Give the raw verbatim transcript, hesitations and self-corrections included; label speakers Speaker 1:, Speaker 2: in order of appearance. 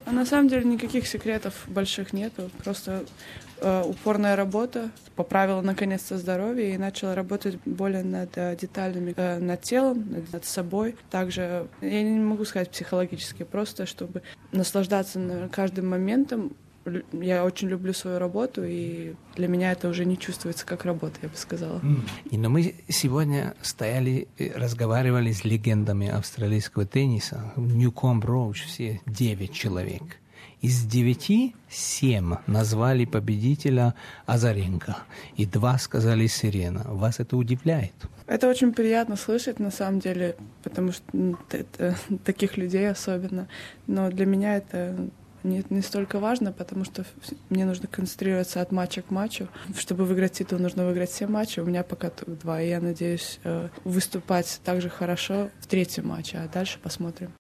Speaker 1: А на самом деле никаких секретов больших нету, просто э, упорная работа, поправила наконец-то здоровье и начала работать более над э, деталями, э, над телом, над, над собой. Также, я не могу сказать психологически, просто чтобы наслаждаться на каждым моментом. Я очень люблю свою работу, и для меня это уже не чувствуется как работа, я бы сказала.
Speaker 2: Mm. И, но мы сегодня стояли, разговаривали с легендами австралийского тенниса. Ньюкомб Роуч, все девять человек. Из девяти семь назвали победителя Азаренко, и два сказали Серена. Вас это удивляет?
Speaker 1: Это очень приятно слышать, на самом деле, потому что это, таких людей особенно. Но для меня это не, не столько важно, потому что мне нужно концентрироваться от матча к матчу. Чтобы выиграть титул, нужно выиграть все матчи. У меня пока два, и я надеюсь выступать так же хорошо в третьем матче, а дальше посмотрим.